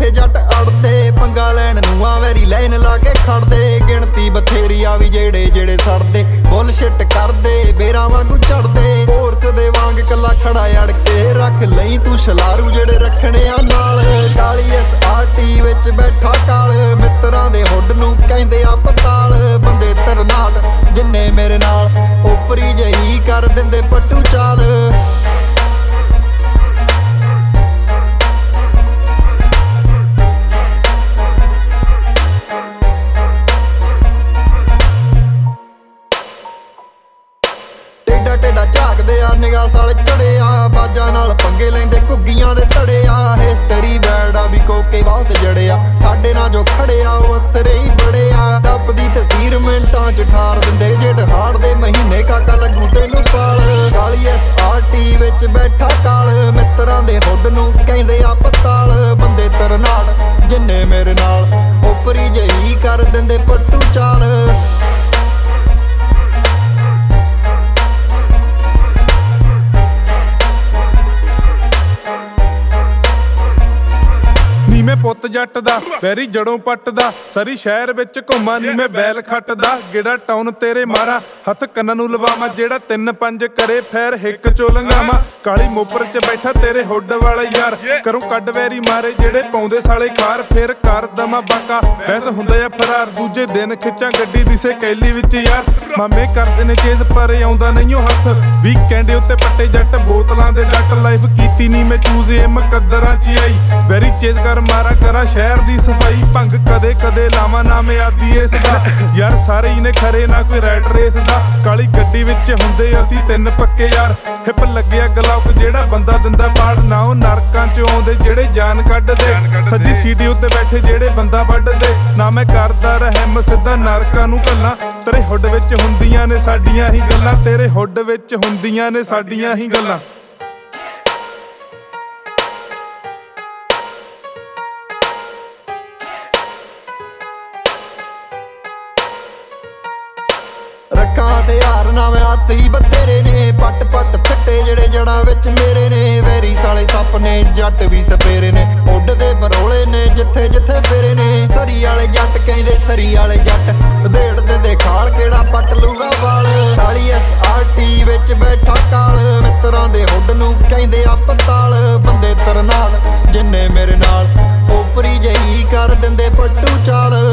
ਜਿੱਥੇ ਜੱਟ ਅੜਦੇ, ਪੰਗਾ ਲੈਣ ਨੂੰ ਆ ਵੈਰੀ ਲਾਈਨ ਲਾ ਕੇ ਖੜਦੇ। ਗਿਣਤੀ ਬਥੇਰੀ ਆ ਵੀ ਜਿਹੜੇ ਸੜਦੇ, ਬੁੱਲਸ਼ਿਟ ਕਰਦੇ ਬੇਰਾਂ ਵਾਂਗੂ ਝੜਦੇ। ਪੋਰਸ ਦੇ ਵਾਂਗ ਕੱਲਾ ਖੜਾ ਅੜ ਕੇ ਰੱਖ ਲਈ ਤੂੰ ਛਲਾਰੂ ਜਿਹੜੇ ਰੱਖਣੇ ਆ ਨਾਲ। ਕਾਲੀ SRT ਵਿੱਚ ਬੈਠਾ ਕਾਲ, ਮਿੱਤਰਾਂ ਦੇ ਹੁੱਡ ਨੂੰ ਕਹਿੰਦੇ ਆ ਪਤਾਲ। ਬੰਦੇ ਤਰਨਾਟ ਜਿੰਨੇ ਮੇਰੇ ਨਾਲ ਉਪਰੀ ਜਹੀ ਕਰ ਦਿੰਦੇ ਪੱਟੂ ਚਾਲ। ਟੇਡਾ ਝਾਕਦੇ ਆ ਨਿਗਾਹ ਸਾਲ ਚੜੇ ਆ, ਬਾਜਾਂ ਨਾਲ ਪੰਗੇ ਲੈਂਦੇ ਘੁੱਗੀਆਂ ਦੇ ਧੜੇ ਆ। ਹਿਸਟਰੀ ਬੈਡ ਆ ਵੀ ਕੋਕੇ ਬਹੁਤ ਜੜੇ ਆ, ਸਾਡੇ ਨਾਲ ਜੋ ਖੜੇ ਆ ਉਹ ਅਥਰੇ ਹੀ ਬੜੇ ਆ। ਟੱਪ ਦੀ ਤਸੀਰ ਮਿੰਟਾਂ ਚ ਠਾਰ ਦਿੰਦੇ, ਜੇਠ ਹਾੜ ਦੇ ਮਹੀਨੇ ਕਾਕਾ ਲੱਗੂ ਤੈਨੂੰ ਪਾਲ। ਕਾਲੀ SRT ਵਿੱਚ ਬੈਠਾ ਕਾਲ, ਮਿੱਤਰਾਂ ਦੇ ਹੁੱਡ ਨੂੰ ਕਹਿੰਦੇ ਆ ਪਤਾਲ। ਬੰਦੇ ਤਰਨਾਟ ਜਿੰਨੇ ਮੇਰੇ ਨਾਲ ਉਪਰੀ ਜਹੀ ਕਰ ਦਿੰਦੇ ਪੱਟੂ ਚਾਲ। ਨੀ ਮੈਂ ਪੁੱਤ ਜੱਟ ਦਾ ਵੈਰੀ ਜੜੋਂ ਪੱਟਦਾ, ਸਰੀ ਸ਼ਹਿਰ ਵਿੱਚ ਘੁੰਮਾਂ ਨੀ ਮੈਂ ਬੈਲ ਖੱਟਦਾ। ਗੇੜਾ ਟਾਊਨ ਤੇਰੇ ਮਾਰਾਂ ਹੱਥ ਕੰਨਾਂ ਨੂੰ ਲਵਾਵਾਂ, ਜਿਹੜਾ 3-5 ਕਰੇ ਫੇਰ ਹਿੱਕ ਚੋਂ ਲੰਘਾਵਾਂ। ਕਾਲੀ ਮੋਪਰ ਚ ਬੈਠਾ ਤੇਰੇ ਹੁੱਡ ਵਾਲਾ ਯਾਰ, ਕਰੂੰ ਕੱਢ ਵੈਰੀ ਮਾਰੇ ਜਿਹੜੇ ਪਾਉਂਦੇ ਸਾਲੇ ਖਾਰ। ਫੇਰ ਕਰ ਦਮਾ ਬਾਕਾ ਬੈਸ ਹੁੰਦਾ ਆ ਫਰਾਰ, ਦੂਜੇ ਦਿਨ ਖਿੱਚਾਂ ਗੱਡੀ ਦਿਸੇ ਕੈਲੀ ਵਿੱਚ ਯਾਰ। ਮਾਮੇ ਕਰਦੇ ਨੇ ਚੇਜ਼ ਪਰ ਆਉਂਦਾ ਨਹੀਂ ਉਹ ਹੱਥ, ਵੀਕਐਂਡ ਉੱਤੇ ਪੱਟੇ ਜੱਟ ਬੋਤਲਾਂ ਦੇ ਜੱਟ। ਲਾਈਫ ਕੀਤੀ ਨੀ ਮੈਂ ਚੂਜ਼ ਇਹ ਮੁਕੱਦਰਾਂ ਚ ਆਈ, ਵੈਰੀ ਚੇਜ਼ ਕਰ ਮਾਰਾ ਕਰਾਂ ਸ਼ਹਿਰ ਦੀ ਸਫਾਈ। ਭੰਗ ਕਦੇ ਲਾਵਾਂ ਨਾਮ ਆਦੀ ਇਸ ਦਾ ਯਾਰ, ਸਾਰੇ ਹੀ ਨੇ ਖਰੇ ਨਾ ਕੋਈ ਰੈਟ ਰੇਸ ਦਾ। ਕਾਲੀ ਗੱਡੀ ਵਿੱਚ ਹੁੰਦੇ ਅਸੀਂ 3 ਪੱਕੇ ਯਾਰ, ਹਿੱਪ ਲੱਗਿਆ ਗਲਾਉਕ ਜਿਹੜਾ ਬੰਦਾ ਦਿੰਦਾ ਪਾੜ। ਨਾ ਉਹ ਨਰਕਾਂ ਚ ਆਉਂਦੇ ਜਿਹੜੇ ਜਾਨ ਕੱਢਦੇ, ਸੱਜੀ ਸੀਟੀ ਉੱਤੇ ਬੈਠੇ ਜਿਹੜੇ ਬੰਦਾ ਵੱਢਦੇ। ਨਾ ਮੈਂ ਕਰਦਾ ਰਹਿਮ ਸਿੱਧਾ ਨਰਕਾਂ ਨੂੰ ਗੱਲਾਂ, ਤੇਰੇ ਹੁੱਡ ਵਿੱਚ ਹੁੰਦੀਆਂ ਨੇ ਸਾਡੀਆਂ ਹੀ ਗੱਲਾਂ। ਤੇਰੇ ਹੁੱਡ ਵਿੱਚ ਹੁੰਦੀਆਂ ਨੇ ਸਾਡੀਆਂ ਹੀ ਗੱਲਾਂ। ਰੱਖਾਂ ਤੇ ਹਾਰ ਨਾ ਮੈਂ ਹੱਥ ਹੀ ਬਥੇਰੇ ਨੇ, ਪੱਟ ਸਿੱਟੇ ਜਿਹੜੇ ਜੜਾਂ ਵਿੱਚ ਮੇਰੇ ਨੇ। ਵੈਰੀ ਸਾਲੇ ਸੱਪ ਨੇ ਜੱਟ ਵੀ ਸਪੇਰੇ ਨੇ, ਉੱਡਦੇ ਬਰੋਲੇ ਨੇ ਜਿੱਥੇ ਫੇਰੇ ਨੇ। ਸਰੀ ਵਾਲੇ ਜੱਟ ਕਹਿੰਦੇ ਸਰੀ ਵਾਲੇ ਜੱਟ, ਉਧੇੜ ਦਿੰਦੇ ਖਾਲ ਕਿਹੜਾ ਪੱਟ ਲੂਗਾ ਵਾਲ। ਕਾਲੀ SRT ਵਿੱਚ ਬੈਠਾ ਕਾਲ, ਮਿੱਤਰਾਂ ਦੇ ਹੁੱਡ ਨੂੰ ਕਹਿੰਦੇ ਆ ਪਤਾਲ। ਬੰਦੇ ਤਰਨਾਲ ਜਿੰਨੇ ਮੇਰੇ ਨਾਲ ਉਪਰੀ ਜਹੀ ਕਰ ਦਿੰਦੇ ਪੱਟੂ ਚਾਲ।